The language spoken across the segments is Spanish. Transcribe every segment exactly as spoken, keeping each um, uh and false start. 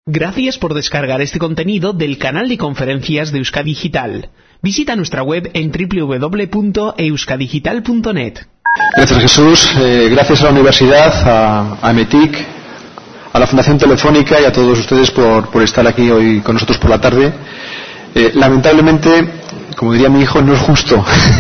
Gracias por descargar este contenido del canal de conferencias de Euskadi Digital. Visita nuestra web en doble u doble u doble u punto euskadigital punto net. Gracias, Jesús. Eh, gracias a la universidad, a, a METIC, a la Fundación Telefónica y a todos ustedes por, por estar aquí hoy con nosotros por la tarde. Eh, lamentablemente, como diría mi hijo, no es justo.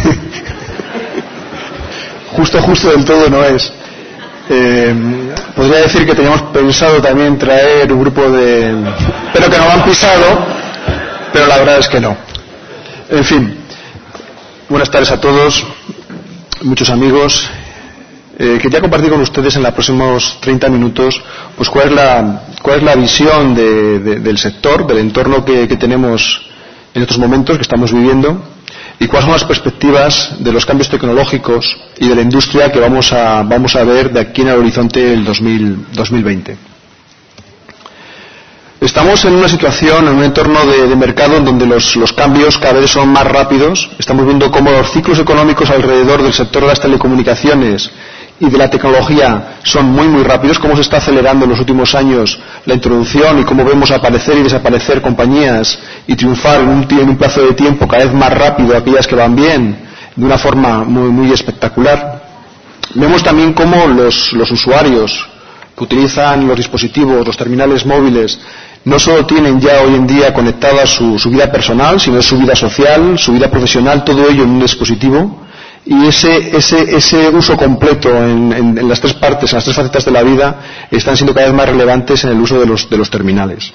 Justo, justo del todo no es. Eh, podría decir que teníamos pensado también traer un grupo de... pero que no lo han pisado, pero la verdad es que no. En fin, buenas tardes a todos, muchos amigos. Eh, quería compartir con ustedes en los próximos treinta minutos pues cuál es la, cuál es la visión de, de, del sector, del entorno que, que tenemos en estos momentos que estamos viviendo, y cuáles son las perspectivas de los cambios tecnológicos y de la industria que vamos a, vamos a ver de aquí en el horizonte del dos mil veinte. Estamos en una situación, en un entorno de, de mercado en donde los, los cambios cada vez son más rápidos. Estamos viendo cómo los ciclos económicos alrededor del sector de las telecomunicaciones y de la tecnología son muy muy rápidos, cómo se está acelerando en los últimos años la introducción y cómo vemos aparecer y desaparecer compañías y triunfar en un, en un plazo de tiempo cada vez más rápido aquellas que van bien, de una forma muy, muy espectacular. Vemos también cómo los, los usuarios que utilizan los dispositivos, los terminales móviles, no solo tienen ya hoy en día conectada su, su vida personal, sino su vida social, su vida profesional, todo ello en un dispositivo. Y ese, ese, ese uso completo en, en, en las tres partes, en las tres facetas de la vida, están siendo cada vez más relevantes en el uso de los, de los terminales.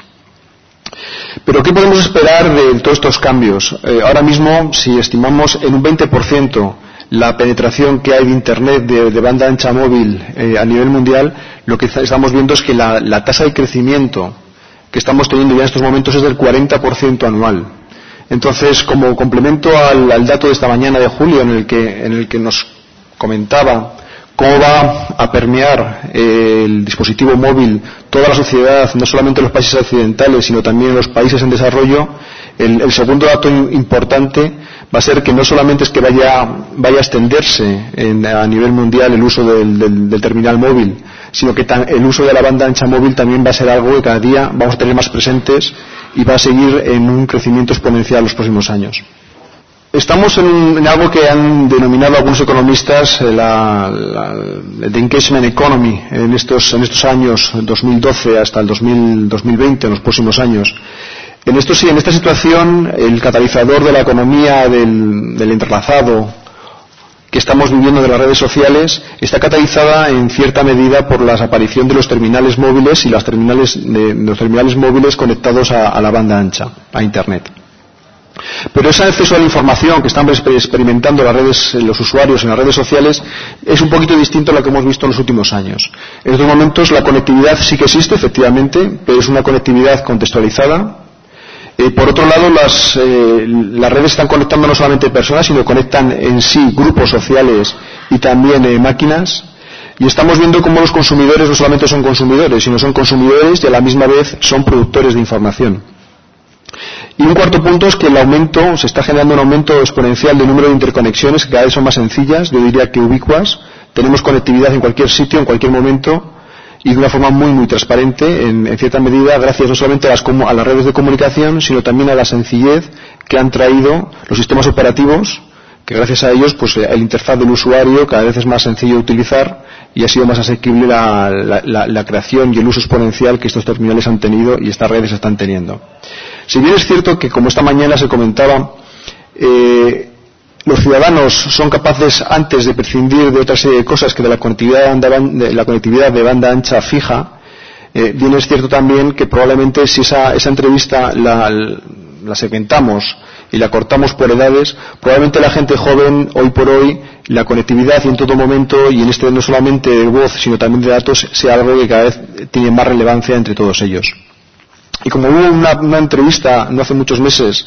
Pero ¿qué podemos esperar de todos estos cambios? Eh, ahora mismo, si estimamos en un veinte por ciento la penetración que hay de Internet de, de banda ancha móvil eh, a nivel mundial, lo que estamos viendo es que la, la tasa de crecimiento que estamos teniendo ya en estos momentos es del cuarenta por ciento anual. Entonces, como complemento al, al dato de esta mañana de julio, en el que, en el que nos comentaba cómo va a permear eh, el dispositivo móvil toda la sociedad, no solamente en los países occidentales, sino también en los países en desarrollo, el, el segundo dato importante va a ser que no solamente es que vaya, vaya a extenderse en, a nivel mundial el uso del, del, del terminal móvil, sino que tan, el uso de la banda ancha móvil también va a ser algo que cada día vamos a tener más presentes y va a seguir en un crecimiento exponencial los próximos años. Estamos en, en algo que han denominado algunos economistas la, la, the engagement economy en estos, en estos años dos mil doce hasta el dos mil veinte, en los próximos años. En esto sí, en esta situación, el catalizador de la economía del, del entrelazado que estamos viviendo de las redes sociales está catalizada en cierta medida por la aparición de los terminales móviles y las terminales de, de los terminales móviles conectados a, a la banda ancha, a Internet. Pero ese acceso a la información que están experimentando las redes, los usuarios en las redes sociales es un poquito distinto a lo que hemos visto en los últimos años. En estos momentos la conectividad sí que existe, efectivamente, pero es una conectividad contextualizada. Eh, por otro lado, las, eh, las redes están conectando no solamente personas, sino conectan en sí grupos sociales y también eh, máquinas. Y estamos viendo cómo los consumidores no solamente son consumidores, sino son consumidores y a la misma vez son productores de información. Y un cuarto punto es que el aumento, se está generando un aumento exponencial del número de interconexiones que cada vez son más sencillas, yo diría que ubicuas. Tenemos conectividad en cualquier sitio, en cualquier momento, y de una forma muy muy transparente, en, en cierta medida gracias no solamente a las, a las redes de comunicación, sino también a la sencillez que han traído los sistemas operativos, que gracias a ellos pues el interfaz del usuario cada vez es más sencillo de utilizar y ha sido más asequible la, la, la, la creación y el uso exponencial que estos terminales han tenido y estas redes están teniendo. Si bien es cierto que, como esta mañana se comentaba, eh, los ciudadanos son capaces antes de prescindir de otra serie de cosas que de la conectividad de banda, de la conectividad de banda ancha fija, eh, bien es cierto también que probablemente si esa, esa entrevista la, la segmentamos y la cortamos por edades, probablemente la gente joven hoy por hoy la conectividad y en todo momento, y en este no solamente de voz sino también de datos, sea algo que cada vez tiene más relevancia entre todos ellos. Y como hubo una, una entrevista no hace muchos meses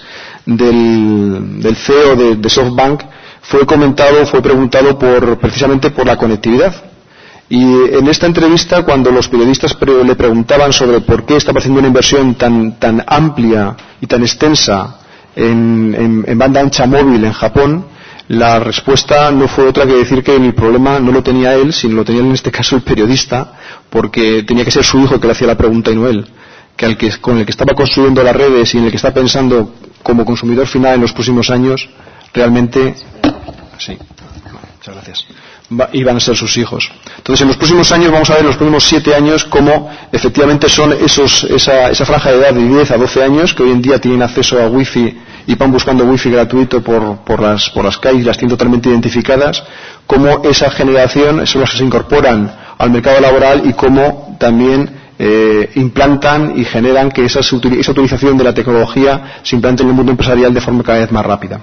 del, del C E O de, de SoftBank, fue comentado, fue preguntado por, precisamente por la conectividad. Y en esta entrevista, cuando los periodistas pre, le preguntaban sobre por qué estaba haciendo una inversión tan, tan amplia y tan extensa en, en, en banda ancha móvil en Japón, la respuesta no fue otra que decir que el problema no lo tenía él, sino lo tenía en este caso el periodista, porque tenía que ser su hijo el que le hacía la pregunta y no él. que, al que con el que estaba construyendo las redes y en el que está pensando como consumidor final en los próximos años, realmente, sí, muchas gracias, va, iban a ser sus hijos. Entonces, en los próximos años, vamos a ver en los próximos siete años cómo efectivamente son esos, esa, esa franja de edad de diez a doce años que hoy en día tienen acceso a wifi y van buscando wifi gratuito por, por, las, por las calles, las tienen totalmente identificadas, cómo esa generación son las que se incorporan al mercado laboral y cómo también eh, implantan y generan que esa, esa utilización de la tecnología se implante en el mundo empresarial de forma cada vez más rápida.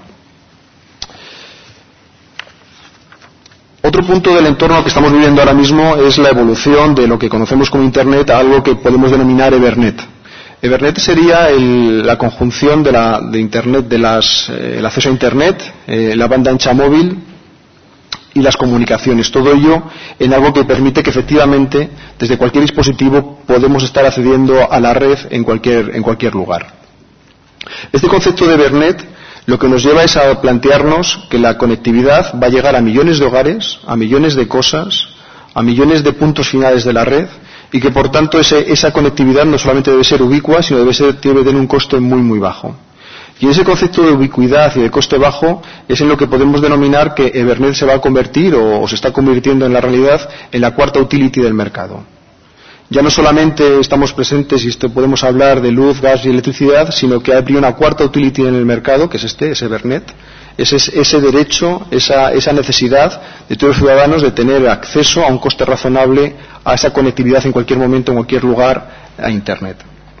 Otro punto del entorno que estamos viviendo ahora mismo es la evolución de lo que conocemos como Internet a algo que podemos denominar Evernet. Evernet sería el, la conjunción de, la, de Internet, de las, eh, el acceso a Internet, eh, la banda ancha móvil y las comunicaciones. Todo ello en algo que permite que efectivamente desde cualquier dispositivo podemos estar accediendo a la red en cualquier, en cualquier lugar. Este concepto de Evernet lo que nos lleva es a plantearnos que la conectividad va a llegar a millones de hogares, a millones de cosas, a millones de puntos finales de la red y que por tanto ese, esa conectividad no solamente debe ser ubicua, sino debe, ser, debe tener un coste muy muy bajo. Y ese concepto de ubicuidad y de coste bajo es en lo que podemos denominar que Evernet se va a convertir o, o se está convirtiendo en la realidad en la cuarta utility del mercado. Ya no solamente estamos presentes y esto podemos hablar de luz, gas y electricidad, sino que habría una cuarta utility en el mercado, que es este, es Evernet, ese, ese derecho, esa, esa necesidad de todos los ciudadanos de tener acceso a un coste razonable a esa conectividad en cualquier momento, en cualquier lugar, a Internet.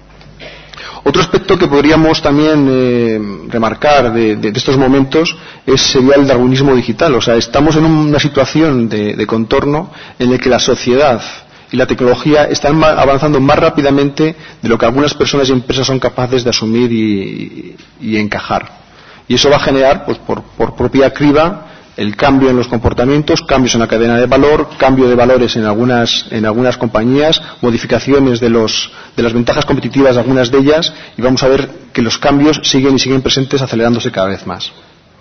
Otro aspecto que podríamos también eh, remarcar de, de, de estos momentos es, sería el darwinismo digital. O sea, estamos en una situación de, de contorno en el que la sociedad y la tecnología están avanzando más rápidamente de lo que algunas personas y empresas son capaces de asumir y, y, y encajar. Y eso va a generar, pues por, por propia criba, el cambio en los comportamientos, cambios en la cadena de valor, cambio de valores en algunas, en algunas compañías, modificaciones de, los, de las ventajas competitivas de algunas de ellas, y vamos a ver que los cambios siguen y siguen presentes, acelerándose cada vez más.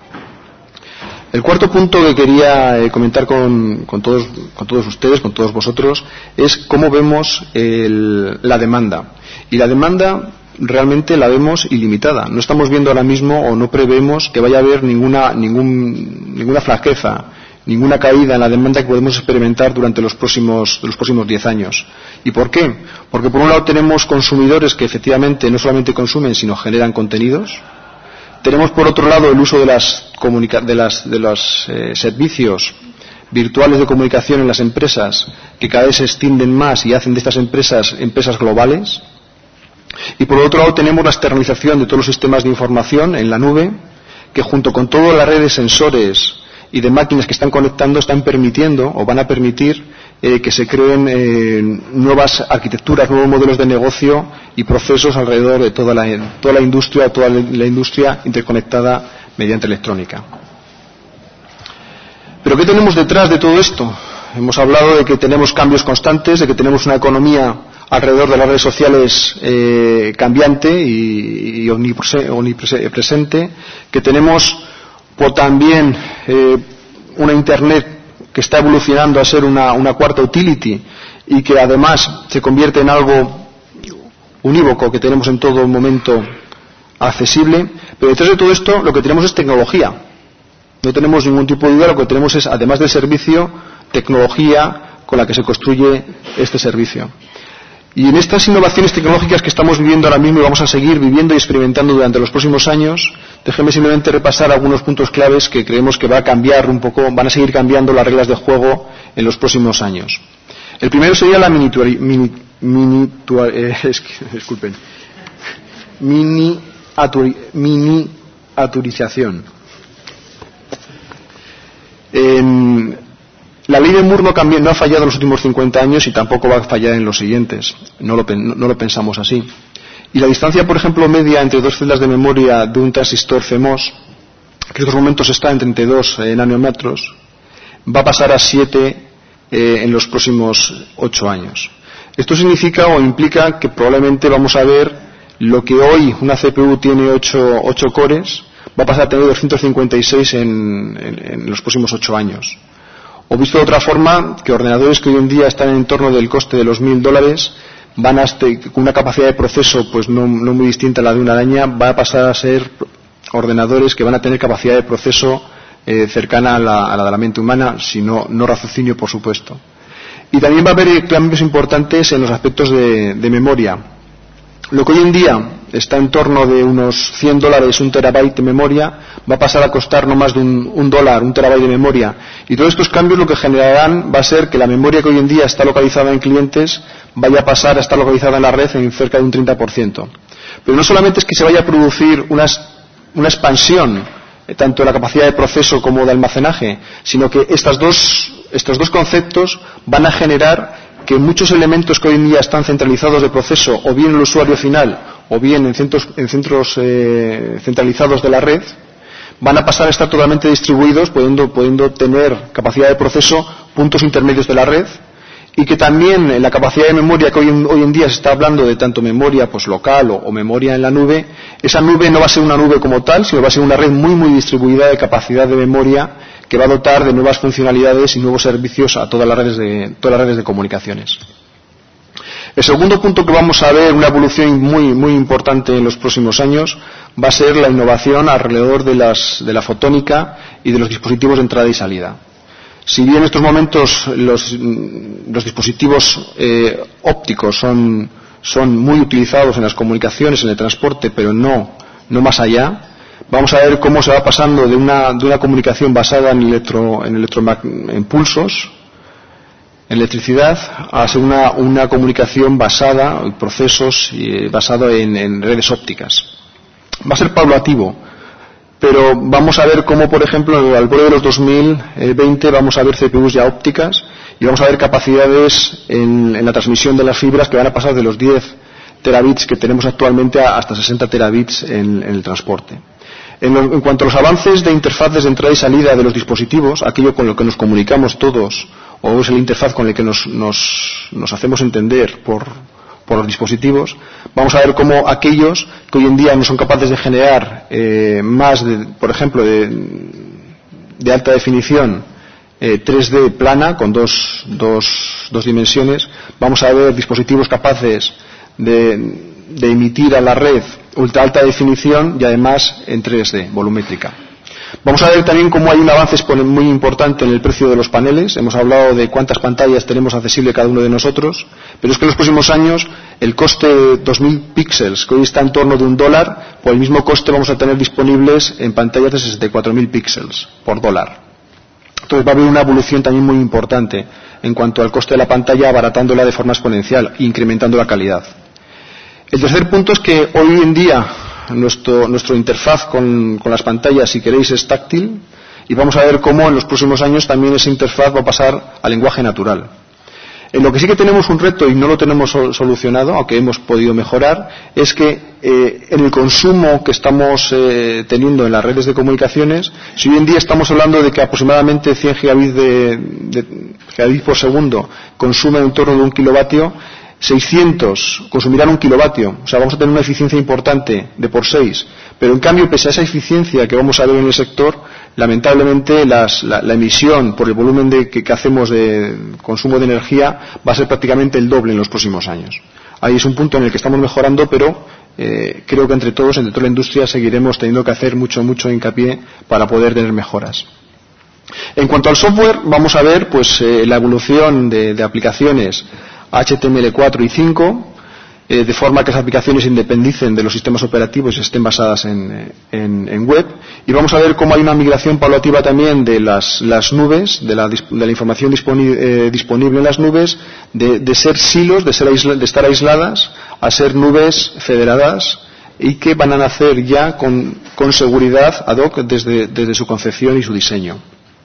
El cuarto punto que quería eh, comentar con, con, todos, con todos ustedes, con todos vosotros, es cómo vemos el, la demanda. Y la demanda realmente la vemos ilimitada. No estamos viendo ahora mismo o no prevemos que vaya a haber ninguna, ningún, ninguna flaqueza, ninguna caída en la demanda que podemos experimentar durante los próximos, los próximos diez años. ¿Y por qué? Porque por un lado tenemos consumidores que efectivamente no solamente consumen, sino generan contenidos. Tenemos por otro lado el uso de las comunica- de las, de los eh, servicios virtuales de comunicación en las empresas, que cada vez se extienden más y hacen de estas empresas empresas globales. Y por otro lado tenemos la externalización de todos los sistemas de información en la nube, que junto con todas las redes sensores y de máquinas que están conectando están permitiendo o van a permitir eh, que se creen eh, nuevas arquitecturas, nuevos modelos de negocio y procesos alrededor de toda la, toda la industria, toda la industria interconectada mediante electrónica. ¿Pero qué tenemos detrás de todo esto? Hemos hablado de que tenemos cambios constantes, de que tenemos una economía alrededor de las redes sociales eh, cambiante y, y omnipresente, que tenemos por también eh, una Internet que está evolucionando a ser una, una cuarta utility y que además se convierte en algo unívoco que tenemos en todo momento accesible. Pero detrás de todo esto lo que tenemos es tecnología. No tenemos ningún tipo de duda, lo que tenemos es, además del servicio, tecnología con la que se construye este servicio. Y en estas innovaciones tecnológicas que estamos viviendo ahora mismo y vamos a seguir viviendo y experimentando durante los próximos años, déjenme simplemente repasar algunos puntos claves que creemos que va a cambiar un poco, van a seguir cambiando las reglas de juego en los próximos años. El primero sería la miniaturi, mini, miniatur, eh, es que, disculpen, miniaturi, miniaturización. En, La ley de Moore no, cambió, no ha fallado en los últimos cincuenta años y tampoco va a fallar en los siguientes. No lo, no, no lo pensamos así. Y la distancia, por ejemplo, media entre dos celdas de memoria de un transistor C M O S, que en estos momentos está en treinta y dos eh, nanómetros, va a pasar a siete eh, en los próximos ocho años. Esto significa o implica que probablemente vamos a ver lo que hoy una C P U tiene ocho cores, va a pasar a tener doscientos cincuenta y seis en, en, en los próximos ocho años. O visto de otra forma, que ordenadores que hoy en día están en torno del coste de los mil dólares van a con una capacidad de proceso pues no, no muy distinta a la de una araña, va a pasar a ser ordenadores que van a tener capacidad de proceso eh, cercana a la, a la de la mente humana, si no, no raciocinio, por supuesto. Y también va a haber cambios importantes en los aspectos de, de memoria. Lo que hoy en día está en torno de unos cien dólares un terabyte de memoria, va a pasar a costar no más de un, un dólar, un terabyte de memoria. Y todos estos cambios lo que generarán va a ser que la memoria que hoy en día está localizada en clientes vaya a pasar a estar localizada en la red en cerca de un treinta por ciento. Pero no solamente es que se vaya a producir una, una expansión eh, tanto de la capacidad de proceso como de almacenaje, sino que estas dos, estos dos conceptos van a generar que muchos elementos que hoy en día están centralizados de proceso, o bien en el usuario final, o bien en centros, en centros eh, centralizados de la red, van a pasar a estar totalmente distribuidos, pudiendo, pudiendo tener capacidad de proceso, puntos intermedios de la red, y que también en la capacidad de memoria que hoy en, hoy en día se está hablando de tanto memoria pues local o, o memoria en la nube, esa nube no va a ser una nube como tal, sino va a ser una red muy muy distribuida de capacidad de memoria que va a dotar de nuevas funcionalidades y nuevos servicios a todas las redes de, todas las redes de comunicaciones. El segundo punto que vamos a ver, una evolución muy, muy importante en los próximos años, va a ser la innovación alrededor de, las, de la fotónica y de los dispositivos de entrada y salida. Si bien en estos momentos los, los dispositivos eh, ópticos son, son muy utilizados en las comunicaciones, en el transporte, pero no, no más allá, vamos a ver cómo se va pasando de una, de una comunicación basada en, electro, en, electromag- en pulsos, en electricidad, a ser una, una comunicación basada en procesos y basado en, en redes ópticas. Va a ser paulativo, pero vamos a ver cómo, por ejemplo, al borde de los dos mil veinte vamos a ver C P Us ya ópticas y vamos a ver capacidades en, en la transmisión de las fibras que van a pasar de los diez terabits que tenemos actualmente a hasta sesenta terabits en, en el transporte. En, lo, en cuanto a los avances de interfaces de entrada y salida de los dispositivos, aquello con lo que nos comunicamos todos, o es el interfaz con el que nos, nos, nos hacemos entender por, por los dispositivos, vamos a ver cómo aquellos que hoy en día no son capaces de generar eh, más, de, por ejemplo, de, de alta definición, eh, tres D plana, con dos, dos, dos dimensiones, vamos a ver dispositivos capaces de, de emitir a la red ultra alta definición y además en tres D, volumétrica. Vamos a ver también cómo hay un avance muy importante en el precio de los paneles. Hemos hablado de cuántas pantallas tenemos accesible cada uno de nosotros, pero es que en los próximos años el coste de dos mil píxeles, que hoy está en torno de un dólar, por el mismo coste vamos a tener disponibles en pantallas de sesenta y cuatro mil píxeles por dólar. Entonces va a haber una evolución también muy importante en cuanto al coste de la pantalla, abaratándola de forma exponencial e incrementando la calidad. El tercer punto es que hoy en día nuestro, nuestro interfaz con, con las pantallas, si queréis, es táctil, y vamos a ver cómo en los próximos años también esa interfaz va a pasar al lenguaje natural. En lo que sí que tenemos un reto y no lo tenemos solucionado, aunque hemos podido mejorar, es que eh, en el consumo que estamos eh, teniendo en las redes de comunicaciones, si hoy en día estamos hablando de que aproximadamente cien gigabits, de, de, gigabits por segundo consumen en torno de un kilovatio, seiscientos consumirán un kilovatio, o sea, vamos a tener una eficiencia importante de por seis, pero en cambio, pese a esa eficiencia que vamos a ver en el sector, lamentablemente las, la, la emisión por el volumen de, que, que hacemos de consumo de energía va a ser prácticamente el doble en los próximos años. Ahí es un punto en el que estamos mejorando, pero eh, creo que entre todos, entre toda la industria, seguiremos teniendo que hacer mucho, mucho hincapié para poder tener mejoras. En cuanto al software, vamos a ver pues eh, la evolución de, de aplicaciones H T M L cuatro y cinco, eh, de forma que las aplicaciones independicen de los sistemas operativos y estén basadas en, en, en web, y vamos a ver cómo hay una migración paulativa también de las, las nubes, de la, de la información disponi, eh, disponible en las nubes, de, de ser silos, de, ser aisla, de estar aisladas, a ser nubes federadas, y que van a nacer ya con, con seguridad ad hoc desde, desde su concepción y su diseño.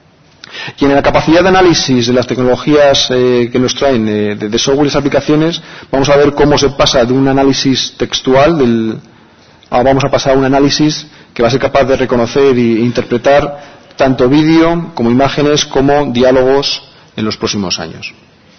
Y en la capacidad de análisis de las tecnologías eh, que nos traen eh, de, de software y aplicaciones, vamos a ver cómo se pasa de un análisis textual del, a vamos a pasar a un análisis que va a ser capaz de reconocer e interpretar tanto vídeo como imágenes como diálogos en los próximos años.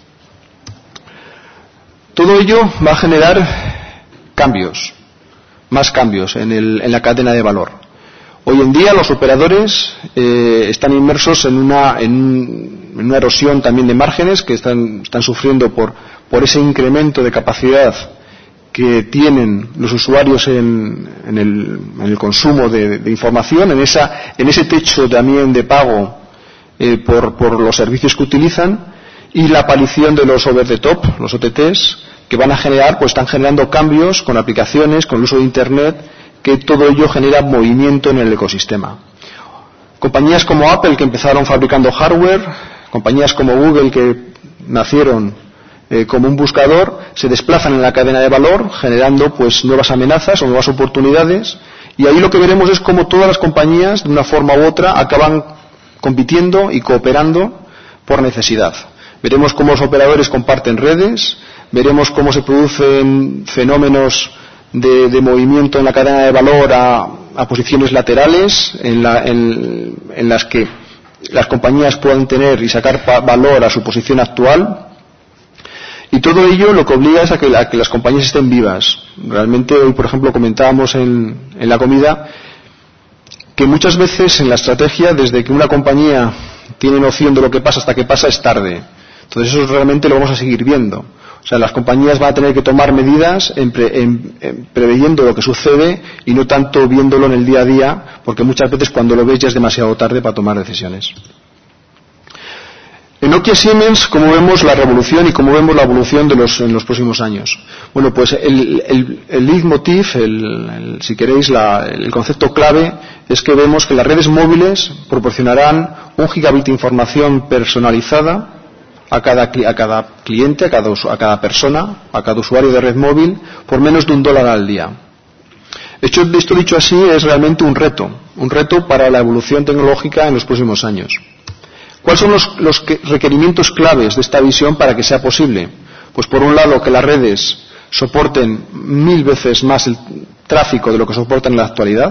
Todo ello va a generar cambios, más cambios en, el, en la cadena de valor. Hoy en día los operadores eh, están inmersos en una, en, en una erosión también de márgenes que están, están sufriendo por, por ese incremento de capacidad que tienen los usuarios en, en, el, en el consumo de, de información, en, esa, en ese techo también de pago eh, por, por los servicios que utilizan, y la aparición de los over the top, los O T Ts, que van a generar, pues están generando cambios con aplicaciones, con el uso de Internet, que todo ello genera movimiento en el ecosistema. Compañías como Apple, que empezaron fabricando hardware, compañías como Google, que nacieron Eh, como un buscador, se desplazan en la cadena de valor generando pues nuevas amenazas o nuevas oportunidades, y ahí lo que veremos es cómo todas las compañías de una forma u otra acaban compitiendo y cooperando por necesidad. Veremos cómo los operadores comparten redes, veremos cómo se producen fenómenos de, de movimiento en la cadena de valor a, a posiciones laterales en, la, en, en las que las compañías puedan tener y sacar valor a su posición actual. Y todo ello lo que obliga es a que, a que las compañías estén vivas. Realmente hoy, por ejemplo, comentábamos en, en la comida que muchas veces en la estrategia, desde que una compañía tiene noción de lo que pasa hasta que pasa, es tarde. Entonces eso realmente lo vamos a seguir viendo. O sea, las compañías van a tener que tomar medidas en pre, en, en preveyendo lo que sucede y no tanto viéndolo en el día a día, porque muchas veces cuando lo ves ya es demasiado tarde para tomar decisiones. En Nokia Siemens, ¿cómo vemos la revolución y cómo vemos la evolución de los, en los próximos años? Bueno, pues el, el, el leitmotiv, el, el, si queréis, la, el concepto clave es que vemos que las redes móviles proporcionarán un gigabit de información personalizada a cada, a cada cliente, a cada, a cada persona, a cada usuario de red móvil, por menos de un dólar al día. Esto, esto dicho así es realmente un reto, un reto para la evolución tecnológica en los próximos años. ¿Cuáles son los, los requerimientos claves de esta visión para que sea posible? Pues por un lado que las redes soporten mil veces más el tráfico de lo que soportan en la actualidad,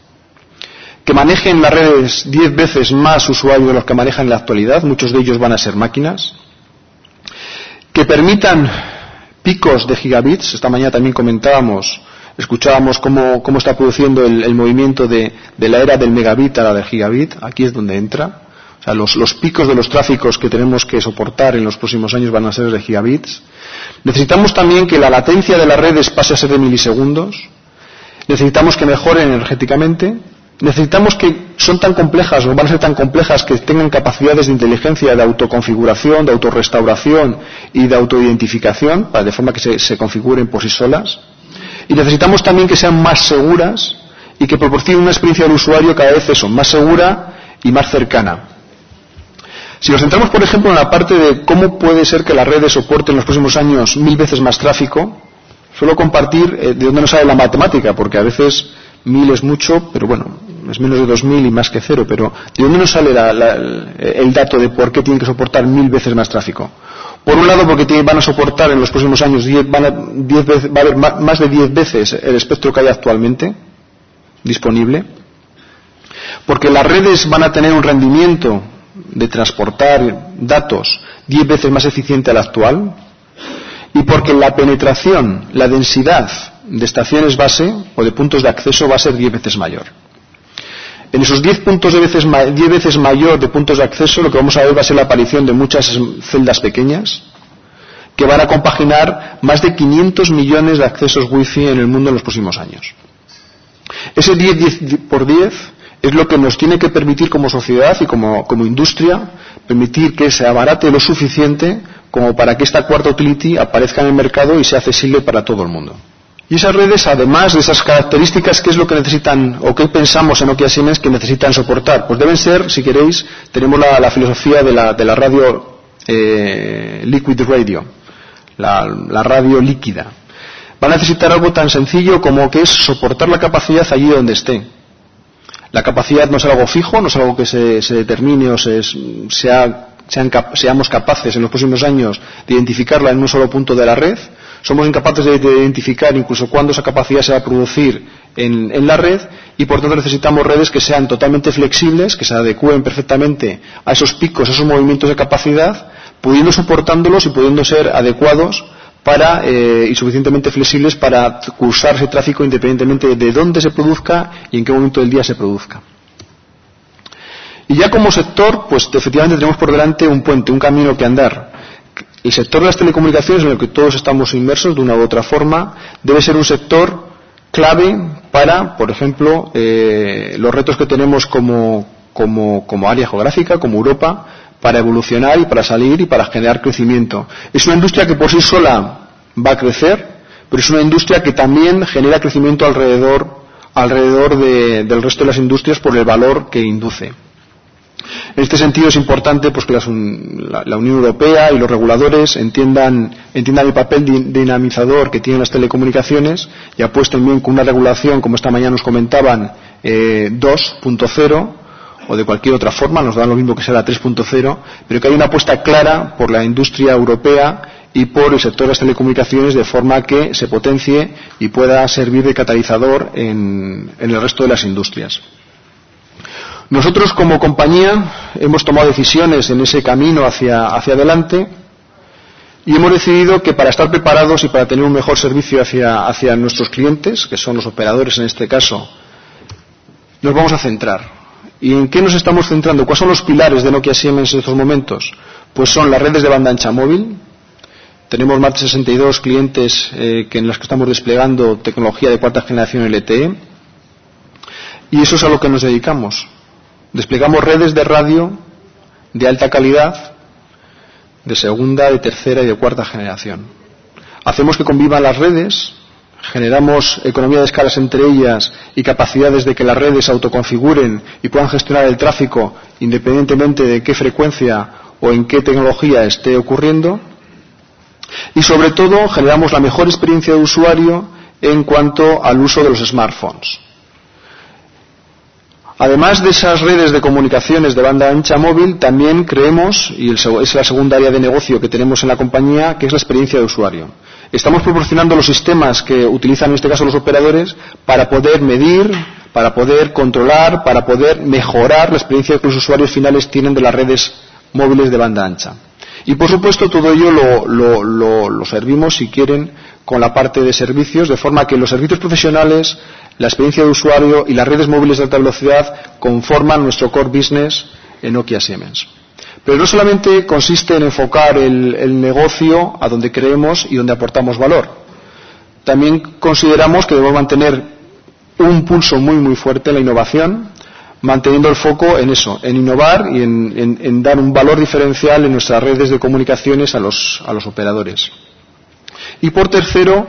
que manejen las redes diez veces más usuarios de los que manejan en la actualidad, muchos de ellos van a ser máquinas, que permitan picos de gigabits. Esta mañana también comentábamos, escuchábamos cómo, cómo está produciendo el, el movimiento de, de la era del megabit a la del gigabit. Aquí es donde entra. O sea, los, los picos de los tráficos que tenemos que soportar en los próximos años van a ser de gigabits. Necesitamos también que la latencia de las redes pase a ser de milisegundos. Necesitamos que mejoren energéticamente. Necesitamos que son tan complejas o van a ser tan complejas que tengan capacidades de inteligencia, de autoconfiguración, de autorrestauración y de autoidentificación, para de forma que se, se configuren por sí solas. Y necesitamos también que sean más seguras y que proporcionen una experiencia del usuario cada vez eso, más segura y más cercana. Si nos centramos, por ejemplo, en la parte de cómo puede ser que las redes soporten en los próximos años mil veces más tráfico, suelo compartir eh, de dónde nos sale la matemática, porque a veces mil es mucho, pero bueno, es menos de dos mil y más que cero, pero ¿de dónde nos sale la, la, el dato de por qué tienen que soportar mil veces más tráfico? Por un lado, porque tienen, van a soportar en los próximos años diez, van a, diez veces, va a haber más, más de diez veces el espectro que hay actualmente disponible, porque las redes van a tener un rendimiento de transportar datos diez veces más eficiente al actual, y porque la penetración, la densidad de estaciones base o de puntos de acceso va a ser diez veces mayor. En esos diez puntos de veces, diez veces mayor de puntos de acceso, lo que vamos a ver va a ser la aparición de muchas celdas pequeñas que van a compaginar más de quinientos millones de accesos wifi en el mundo en los próximos años. Ese diez, diez por diez es lo que nos tiene que permitir como sociedad y como, como industria, permitir que se abarate lo suficiente como para que esta cuarta utility aparezca en el mercado y sea accesible para todo el mundo. Y esas redes, además de esas características, ¿qué es lo que necesitan o qué pensamos en Nokia Siemens que necesitan soportar? Pues deben ser, si queréis, tenemos la, la filosofía de la, de la radio eh, liquid radio, la, la radio líquida. Van a necesitar algo tan sencillo como que es soportar la capacidad allí donde esté. La capacidad no es algo fijo, no es algo que se, se determine o se, sea, sean, seamos capaces en los próximos años de identificarla en un solo punto de la red. Somos incapaces de, de identificar incluso cuándo esa capacidad se va a producir en, en la red, y por tanto necesitamos redes que sean totalmente flexibles, que se adecúen perfectamente a esos picos, a esos movimientos de capacidad, pudiendo soportándolos y pudiendo ser adecuados para eh, y suficientemente flexibles para cursar ese tráfico independientemente de dónde se produzca y en qué momento del día se produzca. Y ya como sector, pues efectivamente tenemos por delante un puente, un camino que andar. El sector de las telecomunicaciones, en el que todos estamos inmersos de una u otra forma, debe ser un sector clave para, por ejemplo, eh, los retos que tenemos como, como, como área geográfica, como Europa, para evolucionar y para salir y para generar crecimiento. Es una industria que por sí sola va a crecer, pero es una industria que también genera crecimiento alrededor, alrededor de, del resto de las industrias por el valor que induce. En este sentido es importante pues, que las, la, la Unión Europea y los reguladores entiendan, entiendan el papel dinamizador que tienen las telecomunicaciones y apuesten bien con una regulación, como esta mañana nos comentaban, eh, dos punto cero o de cualquier otra forma, nos dan lo mismo que sea la tres punto cero, pero que hay una apuesta clara por la industria europea y por el sector de las telecomunicaciones de forma que se potencie y pueda servir de catalizador en, en el resto de las industrias. Nosotros como compañía hemos tomado decisiones en ese camino hacia, hacia adelante y hemos decidido que para estar preparados y para tener un mejor servicio hacia, hacia nuestros clientes, que son los operadores en este caso, nos vamos a centrar. ¿Y en qué nos estamos centrando? ¿Cuáles son los pilares de Nokia Siemens en estos momentos? Pues son las redes de banda ancha móvil. Tenemos más de sesenta y dos clientes eh, que en las que estamos desplegando tecnología de cuarta generación L T E. Y eso es a lo que nos dedicamos. Desplegamos redes de radio de alta calidad, de segunda, de tercera y de cuarta generación. Hacemos que convivan las redes, generamos economía de escalas entre ellas y capacidades de que las redes se autoconfiguren y puedan gestionar el tráfico independientemente de qué frecuencia o en qué tecnología esté ocurriendo. Y sobre todo generamos la mejor experiencia de usuario en cuanto al uso de los smartphones. Además de esas redes de comunicaciones de banda ancha móvil, también creemos, y es la segunda área de negocio que tenemos en la compañía, que es la experiencia de usuario. Estamos proporcionando los sistemas que utilizan en este caso los operadores para poder medir, para poder controlar, para poder mejorar la experiencia que los usuarios finales tienen de las redes móviles de banda ancha. Y por supuesto todo ello lo, lo, lo, lo servimos, si quieren, con la parte de servicios, de forma que los servicios profesionales, la experiencia de usuario y las redes móviles de alta velocidad conforman nuestro core business en Nokia Siemens. Pero no solamente consiste en enfocar el, el negocio a donde creemos y donde aportamos valor. También consideramos que debemos mantener un pulso muy muy fuerte en la innovación, manteniendo el foco en eso, en innovar y en, en, en dar un valor diferencial en nuestras redes de comunicaciones a los, a los operadores. Y por tercero,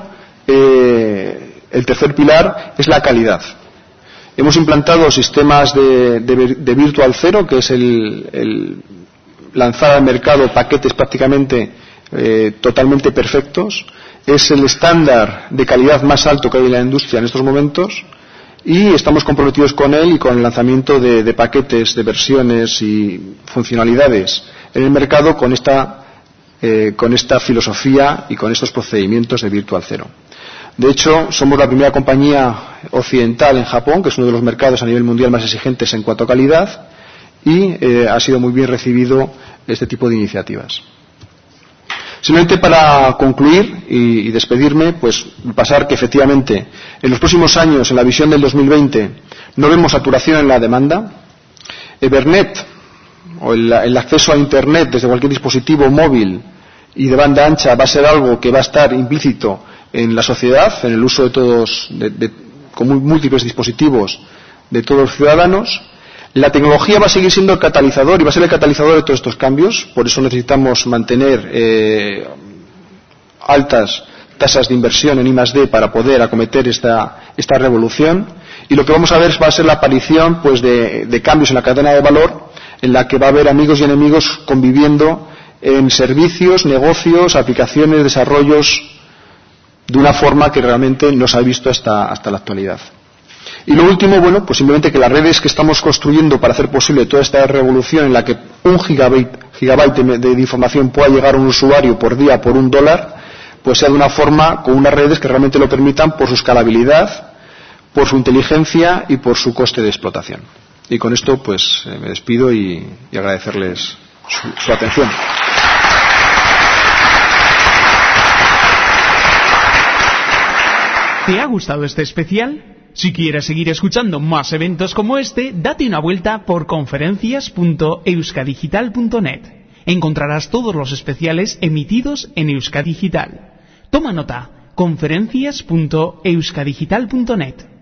eh, el tercer pilar es la calidad. Hemos implantado sistemas de, de, de Virtual Zero, que es el, el lanzar al mercado paquetes prácticamente eh, totalmente perfectos. Es el estándar de calidad más alto que hay en la industria en estos momentos. Y estamos comprometidos con él y con el lanzamiento de, de paquetes, de versiones y funcionalidades en el mercado con esta, eh, con esta filosofía y con estos procedimientos de Virtual Zero. De hecho, somos la primera compañía occidental en Japón, que es uno de los mercados a nivel mundial más exigentes en cuanto a calidad, y eh, ha sido muy bien recibido este tipo de iniciativas. Simplemente para concluir y, y despedirme, pues pasar que efectivamente en los próximos años, en la visión del dos mil veinte, no vemos saturación en la demanda. Ethernet, o el, el acceso a Internet desde cualquier dispositivo móvil y de banda ancha, va a ser algo que va a estar implícito en la sociedad, en el uso de todos, de, de, con múltiples dispositivos de todos los ciudadanos. La tecnología va a seguir siendo el catalizador y va a ser el catalizador de todos estos cambios, por eso necesitamos mantener eh, altas tasas de inversión en I más D para poder acometer esta, esta revolución, y lo que vamos a ver va a ser la aparición pues, de, de cambios en la cadena de valor, en la que va a haber amigos y enemigos conviviendo en servicios, negocios, aplicaciones, desarrollos, de una forma que realmente no se ha visto hasta, hasta la actualidad. Y lo último, bueno, pues simplemente que las redes que estamos construyendo para hacer posible toda esta revolución en la que un gigabyte, gigabyte de, de información pueda llegar a un usuario por día por un dólar, pues sea de una forma con unas redes que realmente lo permitan por su escalabilidad, por su inteligencia y por su coste de explotación. Y con esto pues eh, me despido y, y agradecerles su, su atención. ¿Te ha gustado este especial? Si quieres seguir escuchando más eventos como este, date una vuelta por conferencias punto euskadigital punto net Encontrarás todos los especiales emitidos en Euskadi Digital. Toma nota, conferencias punto euskadigital punto net.